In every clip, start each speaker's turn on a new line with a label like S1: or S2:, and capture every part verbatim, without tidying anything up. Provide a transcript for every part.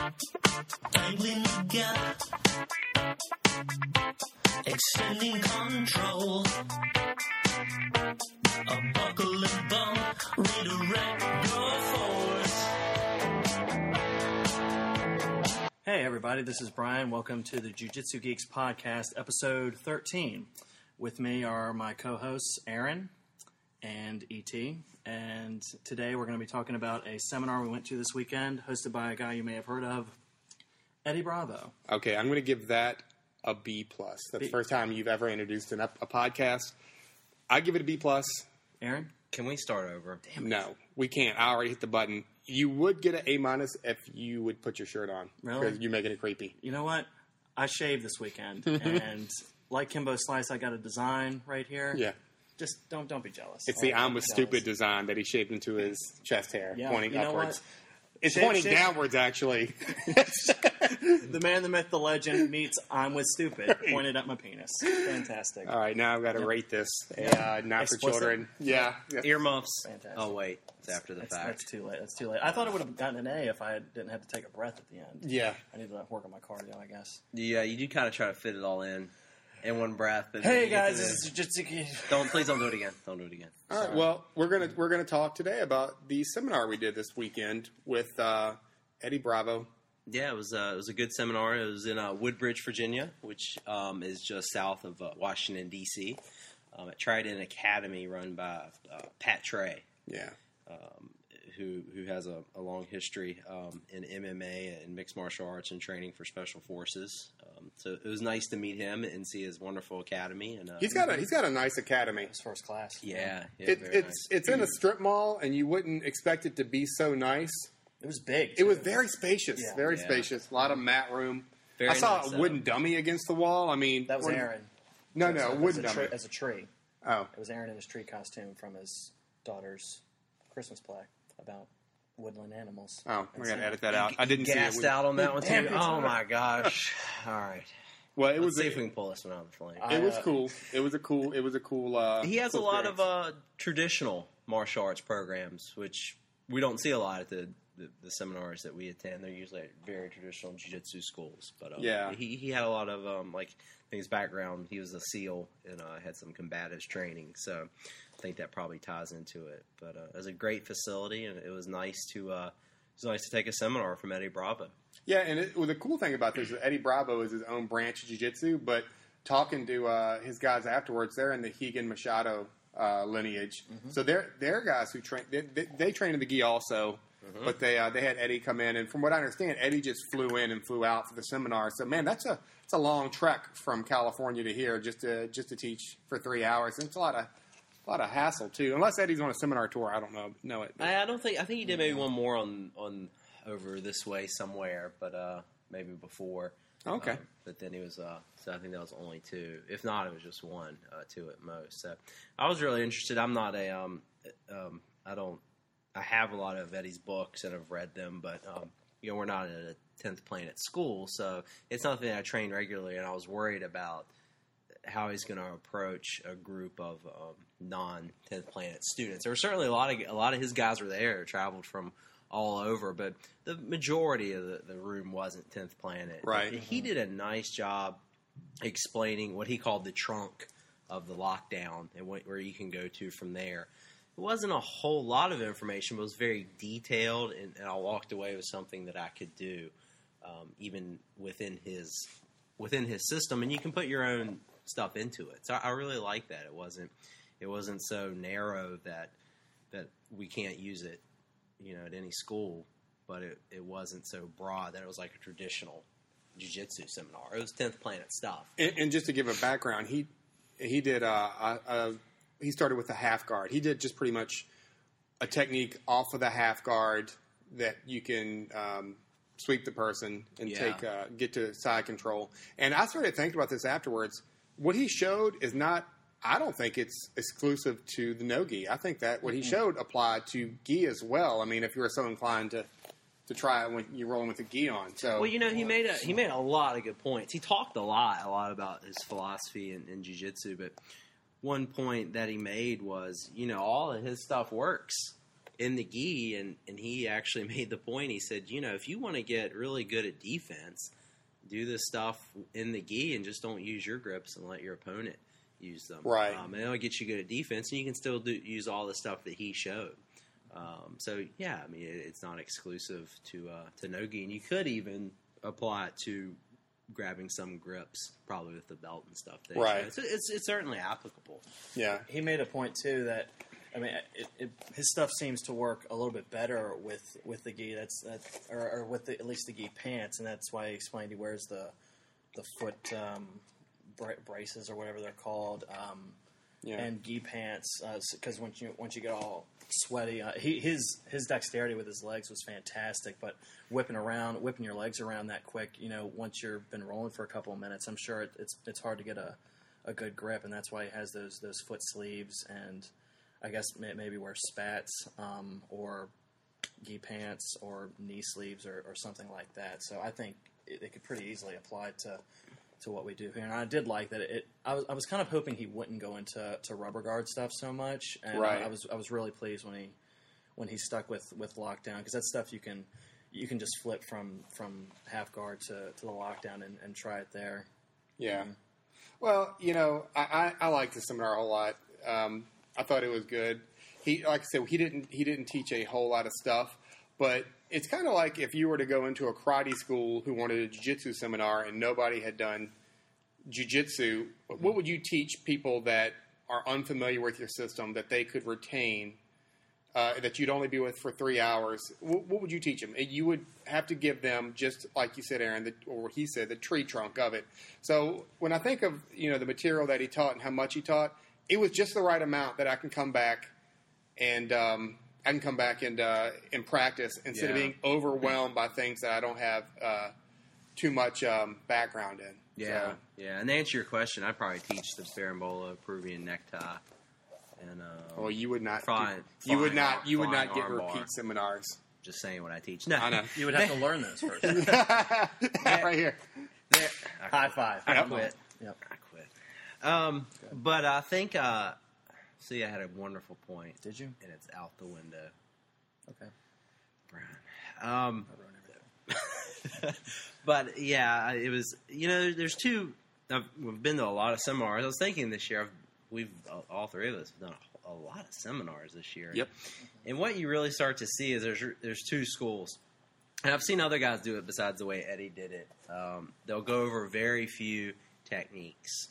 S1: Dangling the gap, extending control. A buckle and bump, redirect your force.
S2: Hey everybody, this is Brian. Welcome to the Jiu-Jitsu Geeks podcast, episode thirteen. With me are my co-hosts, Aaron and E T. And today we're going to be talking about a seminar we went to this weekend, hosted by a guy you may have heard of, Eddie Bravo.
S3: Okay, I'm going to give that a B plus. That's
S2: B.
S3: the first time you've ever introduced an, a podcast. I give it a B plus.
S2: Aaron?
S4: Can we start over?
S2: Damn it.
S3: No, we can't. I already hit the button. You would get an A minus if you would put your shirt on.
S2: Really?
S3: Because you're making it creepy.
S2: You know what? I shaved this weekend, and like Kimbo Slice, I got a design right here.
S3: Yeah.
S2: Just don't don't be jealous.
S3: It's
S2: All
S3: the
S2: right,
S3: I'm
S2: don't
S3: with
S2: be
S3: stupid
S2: jealous.
S3: design that he shaved into his chest hair,
S2: Yeah,
S3: pointing
S2: you know
S3: upwards.
S2: what?
S3: It's
S2: Shave-
S3: pointing
S2: shave-
S3: downwards, actually.
S2: The man, the myth, the legend meets I'm with stupid, pointed at my penis. Fantastic.
S3: All right, now I've got to
S2: Yep.
S3: rate this. Uh, not
S2: Explicit?
S3: for children. Yeah. yeah.
S4: Earmuffs.
S2: Fantastic.
S4: Oh, wait. It's after the
S2: That's,
S4: fact.
S2: that's too late. That's too late. I thought I would have gotten an A if I didn't have to take a breath at the end.
S3: Yeah.
S2: I need to work on my cardio, I guess.
S4: Yeah, you do kind of try to fit it all in in one breath. But
S2: Hey
S4: you get
S2: guys,
S4: to
S2: this is Jiu-Jitsu Geek.
S4: Don't please don't do it again. Don't do it again.
S3: All right. Well, we're gonna we're gonna talk today about the seminar we did this weekend with uh, Eddie Bravo.
S4: Yeah, it was uh, it was a good seminar. It was in uh, Woodbridge, Virginia, which um, is just south of uh, Washington D C. Um, at Trident Academy, run by uh, Pat Trey,
S3: Yeah.
S4: um, who who has a, a long history um, in M M A and mixed martial arts and training for special forces. Um, so it was nice to meet him and see his wonderful academy. And uh,
S3: He's got a he's got a nice academy.
S2: It's first class.
S4: yeah, yeah
S3: It,
S4: very
S3: it's
S4: nice.
S3: it's in a strip mall, and you wouldn't expect it to be so nice.
S2: It was big.
S3: It was
S2: too.
S3: very spacious,
S2: Yeah.
S3: very
S4: Yeah.
S3: spacious. A lot of mat room.
S4: Very
S3: I saw
S4: nice
S3: a wooden dummy against the wall. I mean,
S2: That was
S3: we're-
S2: Aaron.
S3: No,
S2: As
S3: no,
S2: a-
S3: a wooden
S2: as a,
S3: dummy.
S2: tree, as a tree.
S3: Oh,
S2: It was Aaron in his tree costume from his daughter's Christmas play about woodland animals.
S3: oh,
S2: And
S3: we're gonna
S2: so-
S3: edit that out. I didn't see
S4: gassed
S3: it.
S4: out on that one
S2: Damn
S4: too.
S2: it.
S4: Oh my gosh! All right,
S3: Well, it
S4: let's
S3: was
S4: see
S3: a,
S4: if we can pull this one out of the flame.
S2: I-
S3: it was
S2: uh,
S3: cool. It was a cool. It was a cool. Uh,
S4: He has a
S3: cool
S4: lot of
S3: experience.
S4: uh, traditional martial arts programs, which we don't see a lot at the, the, the seminars that we attend. They're usually at very traditional jiu-jitsu schools. But um,
S3: Yeah.
S4: he, he had a lot of, um, like, in his background, he was a SEAL and uh, had some combatives training. So I think that probably ties into it. But uh, it was a great facility, and it was nice to uh, it was nice to take a seminar from Eddie Bravo.
S3: Yeah, and it, well, the cool thing about this is Eddie Bravo is his own branch of jiu-jitsu, but talking to uh, his guys afterwards, they're in the Higan Machado uh, lineage. So they're they're guys who train. They, they, they train in the gi also, but they uh, they had Eddie come in, and from what I understand, Eddie just flew in and flew out for the seminar. So man, that's a it's a long trek from California to here just to just to teach for three hours. And it's a lot of a lot of hassle too. Unless Eddie's on a seminar tour, I don't know know it.
S4: I, I don't think I think he did maybe one more on on over this way somewhere, but uh, maybe before.
S3: Okay.
S4: Um, but then he was, uh, so I think that was only two. If not, it was just one, uh, two at most. So I was really interested. I'm not a, um, um, I don't, I have a lot of Eddie's books and I've read them, but, um, you know, we're not at a tenth Planet school, so it's not that I train regularly, and I was worried about how he's going to approach a group of um, non-tenth Planet students. There were certainly a lot of, a lot of his guys were there, traveled from all over, but the majority of the, the room wasn't tenth Planet.
S3: Right.
S4: He did a nice job explaining what he called the trunk of the lockdown and what, where you can go to from there. It wasn't a whole lot of information, but it was very detailed, and, and I walked away with something that I could do, um, even within his within his system. And you can put your own stuff into it. So I, I really like that. It wasn't it wasn't so narrow that that we can't use it, you know, at any school, but it, it wasn't so broad that it was like a traditional jiu-jitsu seminar. It was tenth Planet stuff.
S3: And, and just to give a background, he he did uh, a, a he started with the half guard. He did just pretty much a technique off of the half guard that you can um, sweep the person and
S4: Yeah.
S3: take uh, get to side control. And I started thinking about this afterwards. What he showed is not. I don't think it's exclusive to the no-gi. I think that what he showed applied to gi as well. I mean, if you were so inclined to, to try it when you're rolling with the gi on. So,
S4: Well, you know, he made a he made a lot of good points. He talked a lot, a lot about his philosophy in, in jiu-jitsu, but one point that he made was, you know, all of his stuff works in the gi, and, and he actually made the point. He said, you know, if you want to get really good at defense, do this stuff in the gi and just don't use your grips and let your opponent use them.
S3: Right.
S4: Um, and it'll get you good at defense, and you can still do, use all the stuff that he showed. Um, so, yeah, I mean, it, it's not exclusive to uh, to no-gi, and you could even apply it to grabbing some grips, probably with the belt and stuff. There.
S3: Right.
S4: So it's, it's, it's certainly applicable.
S3: Yeah.
S2: He made a point too that, I mean, it, it, his stuff seems to work a little bit better with, with the gi. That's that, or, or with the, at least the gi pants, and that's why he explained he wears the the foot um, bra- braces or whatever they're called, um,
S3: Yeah.
S2: and gi pants. Because uh, once you once you get all sweaty, uh, he his his dexterity with his legs was fantastic. But whipping around, whipping your legs around that quick, you know, once you've been rolling for a couple of minutes, I'm sure it, it's it's hard to get a, a good grip, and that's why he has those those foot sleeves and. I guess maybe wear spats um, or gi pants or knee sleeves or, or something like that. So I think it, it could pretty easily apply to to what we do here. And I did like that. It. I was I was kind of hoping he wouldn't go into to rubber guard stuff so much. And
S3: Right.
S2: I, I was I was really pleased when he when he stuck with, with lockdown, because that's stuff you can you can just flip from, from half guard to, to the lockdown and, and try it there.
S3: Yeah. Well, you know, I, I, I like the seminar a whole lot. Um, I thought it was good. He, like I said, he didn't he didn't teach a whole lot of stuff, but it's kind of like if you were to go into a karate school who wanted a jiu-jitsu seminar and nobody had done jiu-jitsu, what would you teach people that are unfamiliar with your system that they could retain, uh, that you'd only be with for three hours? What, what would you teach them? You would have to give them, just like you said, Aaron, the, or he said, the tree trunk of it. So when I think of, you know, the material that he taught and how much he taught, it was just the right amount that I can come back and um, I can come back and uh, and practice instead of
S4: Yeah.
S3: being overwhelmed by things that I don't have uh, too much um, background in.
S4: Yeah,
S3: So,
S4: yeah. And to answer your question, I'd probably teach the Berimbolo Peruvian necktie. And um,
S3: well, you would not.
S4: Fine,
S3: you would
S4: fine
S3: not.
S4: arm-
S3: You would
S4: fine
S3: not get
S4: arm bar.
S3: repeat seminars.
S4: just saying what I teach. No,
S3: I know.
S2: You would have to learn those first.
S3: Right here.
S4: There-
S2: High five.
S4: I
S3: Yep.
S4: quit.
S2: Yep.
S4: I quit. Um, but I think. Uh, see, I had a wonderful point.
S2: Did you?
S4: And it's out the window,
S2: Okay.
S4: Brian. Um,
S2: I ruined everything.
S4: but yeah, it was. You know, there's two. I've, we've been to a lot of seminars. I was thinking this year, I've, we've all three of us have done a, a lot of seminars this year.
S3: Yep.
S4: And what you really start to see is there's there's two schools, and I've seen other guys do it besides the way Eddie did it. Um, they'll go over very few techniques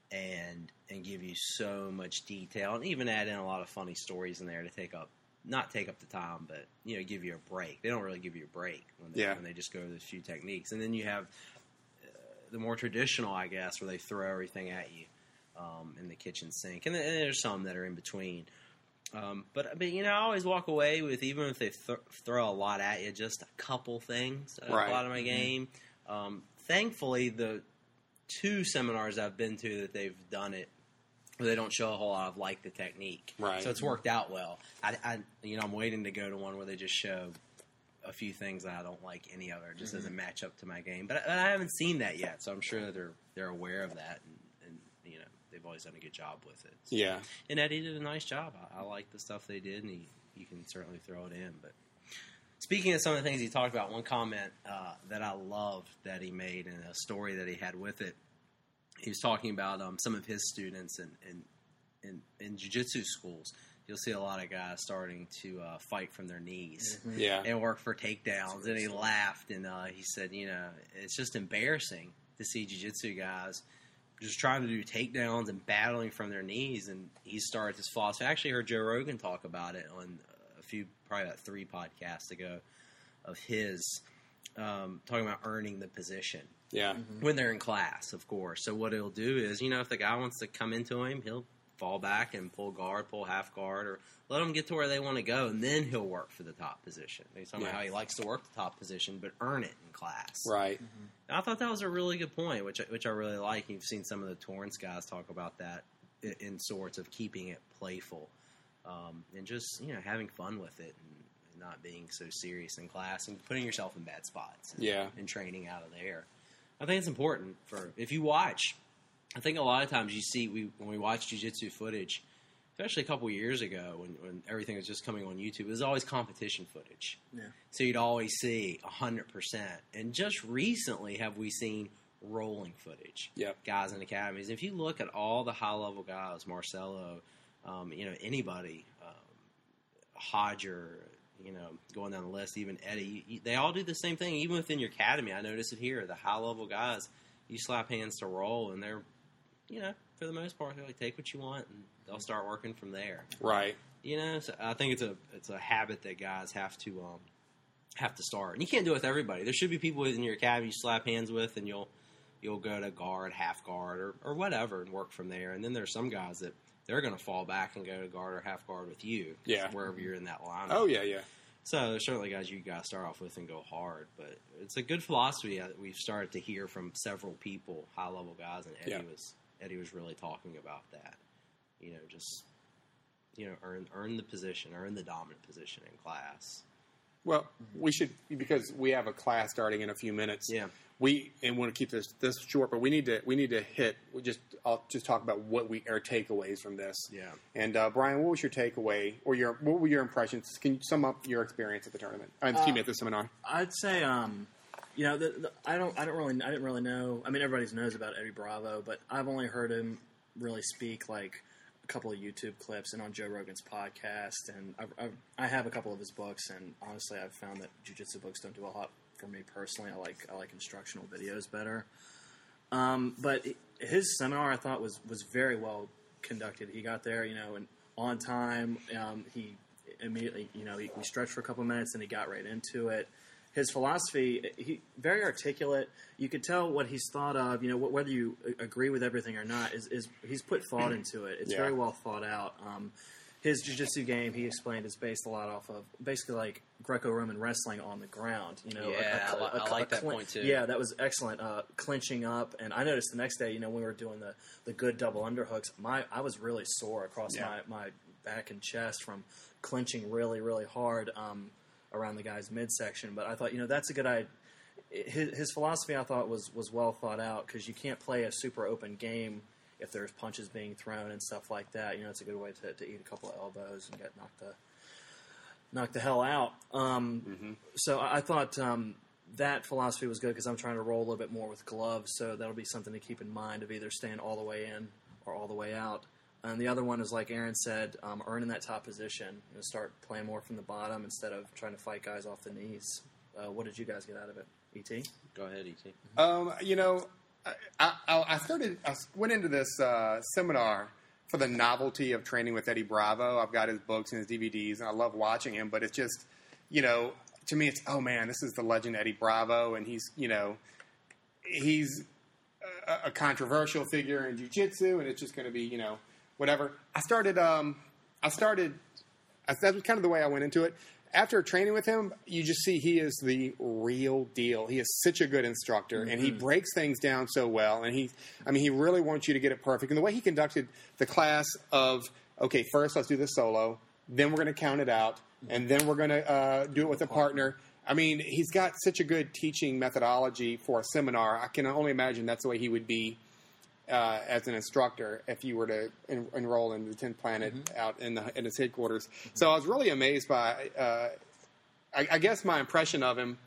S4: and and give you so much detail, and even add in a lot of funny stories in there to take up not take up the time, but you know, give you a break. They don't really give you a break when they,
S3: Yeah.
S4: when they just go over those few techniques, and then you have uh, the more traditional, I guess, where they throw everything at you um, in the kitchen sink, and then and there's some that are in between. Um, but, but, you know, I always walk away with, even if they th- throw a lot at you, just a couple things that
S3: Right.
S4: I apply to my game. Um, thankfully, the two seminars I've been to that they've done it, they don't show a whole lot of like the technique.
S3: Right.
S4: So it's worked out well. I, I, you know, I'm waiting to go to one where they just show a few things that I don't like any other. It just doesn't match up to my game. But I, I haven't seen that yet, so I'm sure that they're they're aware of that, and, and you know, they've always done a good job with it. So.
S3: Yeah.
S4: And Eddie did a nice job. I, I like the stuff they did, and he, you can certainly throw it in. But speaking of some of the things he talked about, one comment uh, that I loved that he made, and a story that he had with it, he was talking about um, some of his students in, in, in, in jiu-jitsu schools. You'll see a lot of guys starting to uh, fight from their knees
S3: Yeah.
S4: and work for takedowns. And he laughed, and uh, he said, you know, it's just embarrassing to see jiu-jitsu guys just trying to do takedowns and battling from their knees. And he started his philosophy. I actually heard Joe Rogan talk about it on a few, probably about three podcasts ago of his, um, talking about earning the position
S3: Yeah.
S4: when they're in class, of course. So what he'll do is, you know, if the guy wants to come into him, he'll fall back and pull guard, pull half guard, or let them get to where they want to go, and then he'll work for the top position. He's talking
S3: Yeah.
S4: about how he likes to work the top position, but earn it in class.
S3: Right.
S4: And I thought that was a really good point, which I- which I really like. You've seen some of the Torrance guys talk about that in, in sorts of keeping it playful um, and just, you know, having fun with it and, and not being so serious in class and putting yourself in bad spots and,
S3: Yeah.
S4: and training out of there. I think it's important for if you watch. I think a lot of times you see we when we watch jiu-jitsu footage, especially a couple years ago when, when everything was just coming on YouTube, it was always competition footage.
S2: Yeah.
S4: So you'd always see one hundred percent. And just recently have we seen rolling footage.
S3: Yep.
S4: Guys in academies. If you look at all the high-level guys, Marcelo, um, you know, anybody, um, Hodger, you know, going down the list, even Eddie, you, they all do the same thing. Even within your academy, I notice it here. The high-level guys, you slap hands to roll, and they're, you know, for the most part, they're like, take what you want, and they'll start working from there.
S3: Right.
S4: You know, so I think it's a it's a habit that guys have to um, have to start, and you can't do it with everybody. There should be people in your academy you slap hands with, and you'll you'll go to guard, half guard, or, or whatever, and work from there. And then there's some guys that they're going to fall back and go to guard or half guard with you,
S3: Yeah.
S4: wherever you're in that line.
S3: Oh, yeah, yeah.
S4: So there's certainly guys you got to start off with and go hard, but it's a good philosophy that we've started to hear from several people, high level guys, and Eddie
S3: Yeah.
S4: was Eddie was really talking about that. You know, just you know, earn earn the position, earn the dominant position in class.
S3: Well, we should, because we have a class starting in a few minutes.
S4: Yeah.
S3: We and want to keep this this short, but we need to we need to hit. We just I'll just talk about what we our takeaways from this.
S4: Yeah.
S3: And uh, Brian, what was your takeaway, or your what were your impressions? Can you sum up your experience at the tournament? Uh, excuse me, at the seminar.
S2: I'd say, um, you know, the, the, I don't, I don't really, I didn't really know. I mean, everybody knows about Eddie Bravo, but I've only heard him really speak like a couple of YouTube clips and on Joe Rogan's podcast, and I've, I've, I have a couple of his books, and honestly, I've found that jiu-jitsu books don't do a lot for me personally. I like, I like instructional videos better. Um, but his seminar, I thought, was was very well conducted. He got there, you know, and on time. Um, he immediately, you know, he, we stretched for a couple of minutes, and he got right into it. His philosophy, he very articulate. You could tell what he's thought of. You know, whether you agree with everything or not, is, is he's put thought into it. It's
S3: Yeah.
S2: very well thought out. Um, his jiu-jitsu game, he explained, is based a lot off of basically like Greco-Roman wrestling on the ground. You know,
S4: Yeah, I li- I like that
S2: clin-
S4: point, too.
S2: Yeah, that was excellent. Uh, clinching up, and I noticed the next day, you know, when we were doing the, the good double underhooks, my I was really sore across
S3: Yeah.
S2: my, my back and chest from clinching really, really hard um, around the guy's midsection. But I thought, you know, that's a good idea. His, his philosophy, I thought, was was well thought out, because you can't play a super open game if there's punches being thrown and stuff like that. You know, it's a good way to, to eat a couple of elbows and get knocked the knocked the hell out. Um,
S3: Mm-hmm.
S2: So I, I thought um, that philosophy was good, because I'm trying to roll a little bit more with gloves, so that'll be something to keep in mind, of either staying all the way in or all the way out. And the other one is, like Aaron said, um, earning that top position. You know, start playing more from the bottom instead of trying to fight guys off the knees. Uh, what did you guys get out of it, E T?
S4: Go ahead, E T.
S3: Um, you know, I, I, I started. I went into this uh, seminar for the novelty of training with Eddie Bravo. I've got his books and his D V Ds, and I love watching him. But it's just, you know, to me, it's oh man, this is the legend Eddie Bravo, and he's, you know, he's a, a controversial figure in jiu-jitsu, and it's just going to be, you know, whatever. I started. Um, I started. I, that was kind of the way I went into it. After training with him, you just see he is the real deal. He is such a good instructor, and he breaks things down so well. And he, I mean, he really wants you to get it perfect. And the way he conducted the class of, okay, first let's do this solo, then we're going to count it out, and then we're going to uh, do it with a partner. I mean, he's got such a good teaching methodology for a seminar. I can only imagine that's the way he would be uh, as an instructor if you were to en- enroll in the tenth Planet out in, the, in his headquarters. So I was really amazed by, uh, I, I guess my impression of him,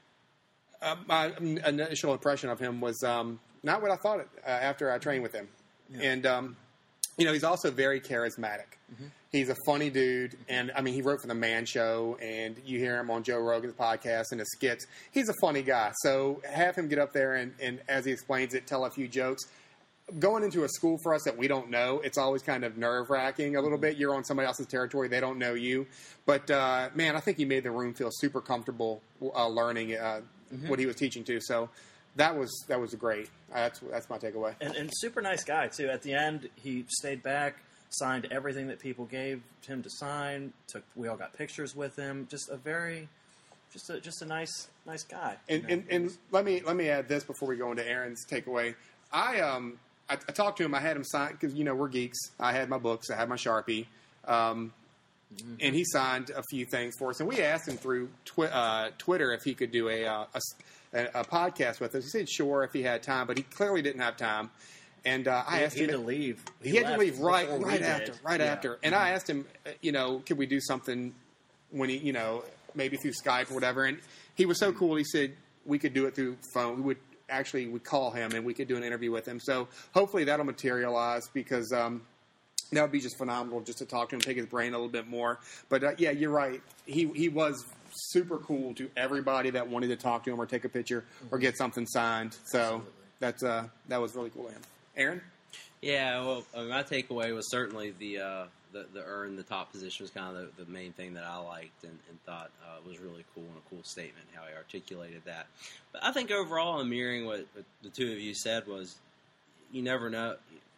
S3: uh, my initial impression of him was um, not what I thought it, uh, after I trained with him. And, um, you know, he's also very charismatic. He's a funny dude, and, I mean, he wrote for The Man Show, and you hear him on Joe Rogan's podcast and his skits. He's a funny guy. So have him get up there and, and as he explains it, tell a few jokes. Going into a school for us that we don't know, it's always kind of nerve-wracking a little bit. You're on somebody else's territory. They don't know you. But, uh, man, I think he made the room feel super comfortable uh, learning uh, mm-hmm. what he was teaching to. So that was that was great. Uh, that's that's my takeaway.
S2: And, and super nice guy, too. At the end, he stayed back, signed everything that people gave him to sign. Took We all got pictures with him. Just a very, just a, just a nice nice guy.
S3: And,
S2: you know?
S3: and, and let me let me add this before we go into Aaron's takeaway. I um I, I talked to him. I had him sign because you know we're geeks. I had my books. I had my Sharpie, um, mm-hmm. and he signed a few things for us. And we asked him through twi- uh, Twitter if he could do a, uh, a a podcast with us. He said sure if he had time, but he clearly didn't have time. And uh, I
S2: He,
S3: asked
S2: he
S3: him,
S2: had to leave.
S3: he had to
S2: left
S3: leave right,
S2: before we
S3: right
S2: did.
S3: after, right
S2: Yeah.
S3: after. And I asked him, uh, you know, could we do something when he, you know, maybe through Skype or whatever. And he was so cool. He said we could do it through phone. We would actually would call him and we could do an interview with him. So hopefully that'll materialize because um, that would be just phenomenal just to talk to him, take his brain a little bit more. But uh, yeah, you're right. He he was super cool to everybody that wanted to talk to him or take a picture or get something signed. So
S2: Absolutely.
S3: that's uh, that was really cool to him. Aaron?
S4: Yeah, well, I mean, my takeaway was certainly the uh, the, the earn the top position was kind of the, the main thing that I liked and, and thought uh, was really cool and a cool statement how he articulated that. But I think overall, I'm mirroring what, what the two of you said was you never know.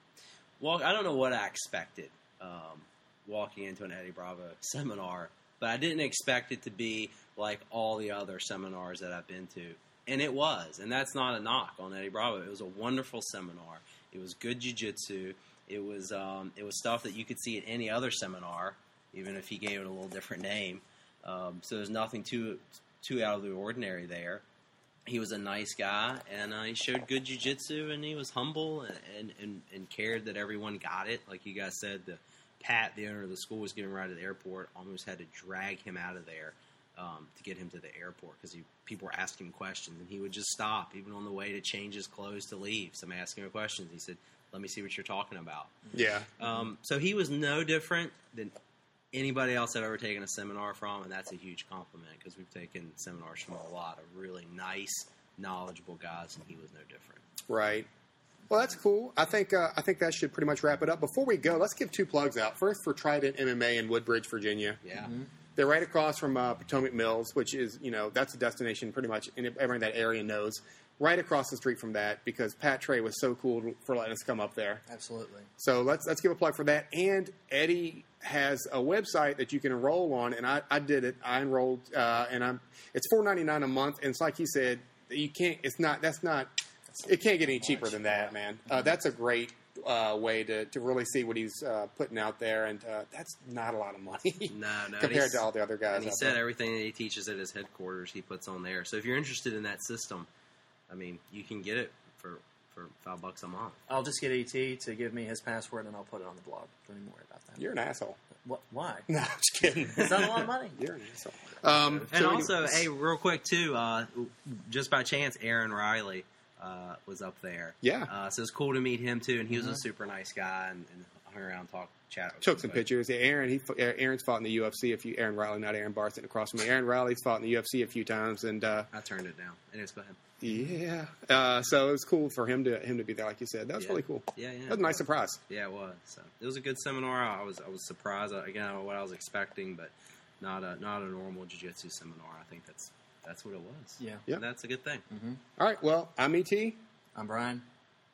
S4: Well, I don't know what I expected um, walking into an Eddie Bravo seminar, but I didn't expect it to be like all the other seminars that I've been to. And it was, and that's not a knock on Eddie Bravo. It was a wonderful seminar. It was good jiu-jitsu. It was um, it was stuff that you could see at any other seminar, even if he gave it a little different name. Um, so there's nothing too too out of the ordinary there. He was a nice guy, and uh, he showed good jiu-jitsu, and he was humble and, and, and, and cared that everyone got it. Like you guys said, the Pat, the owner of the school, was getting right at the airport, almost had to drag him out of there um, to get him to the airport because people were asking him questions, and he would just stop, even on the way to change his clothes to leave. Somebody asking him questions. He said, let me see what you're talking about.
S3: Yeah.
S4: Um, so he was no different than anybody else I've ever taken a seminar from, and that's a huge compliment because we've taken seminars from a lot of really nice, knowledgeable guys, and he was no different.
S3: Right. Well, that's cool. I think uh, I think that should pretty much wrap it up. Before we go, let's give two plugs out. First, for Trident M M A in Woodbridge, Virginia.
S4: Yeah.
S3: They're right across from uh, Potomac Mills, which is, you know, that's a destination pretty much everyone in that area knows. Right across the street from that because Pat Trey was so cool for letting us come up there.
S2: Absolutely.
S3: So let's let's give a plug for that. And Eddie has a website that you can enroll on, and I, I did it. I enrolled, uh, and I'm it's four ninety-nine a month. And it's like he said, you can't. It's not. That's not. It can't get any cheaper than that, man. Uh, that's a great uh, way to, to really see what he's uh, putting out there, and uh, that's not a lot of money
S4: No, no. and
S3: compared
S4: he's-
S3: to all the other guys.
S4: And he
S3: out
S4: said
S3: there.
S4: everything that he teaches at his headquarters, he puts on there. So if you're interested in that system, I mean, you can get it for, for five bucks a month.
S2: I'll just get E T to give me his password, and I'll put it on the blog. Don't even worry about that.
S3: You're an asshole.
S2: What? Why?
S3: No, I'm just kidding.
S2: It's not a lot of money.
S3: You're an asshole. Um,
S4: And
S3: so
S4: also,
S3: anyways,
S4: hey, real quick too, uh, just by chance, Aaron Riley uh, was up there.
S3: Yeah.
S4: Uh, so it's cool to meet him too, and he was a super nice guy and, and hung around, talked, chat. with
S3: took
S4: him,
S3: some
S4: but-
S3: pictures. Yeah, Aaron, he Aaron's fought in the U F C a few. Aaron Riley, not Aaron Barr, sitting across from me. Aaron Riley's fought in the U F C a few times, and uh,
S4: I turned it down. Anyways, go ahead.
S3: yeah, uh, so it was cool for him to him to be there, like you said. That was
S4: Yeah.
S3: really cool.
S4: Yeah, yeah.
S3: That was a nice surprise.
S4: Yeah, it was. So it was a good seminar. I was I was surprised uh, again what I was expecting, but not a not a normal jiu-jitsu seminar. I think that's that's what it was.
S2: Yeah.
S3: Yeah.
S4: And that's a good thing.
S3: All right, well, I'm E T.
S2: I'm Brian.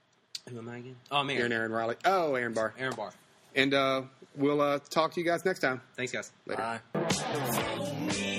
S4: Who am I again? Oh, I'm
S3: Aaron,
S4: Aaron.
S3: Aaron Riley. Oh, Aaron Barr.
S4: Aaron Barr.
S3: And uh, we'll uh, talk to you guys next time.
S4: Thanks, guys.
S3: Later.
S2: Bye.
S1: For me.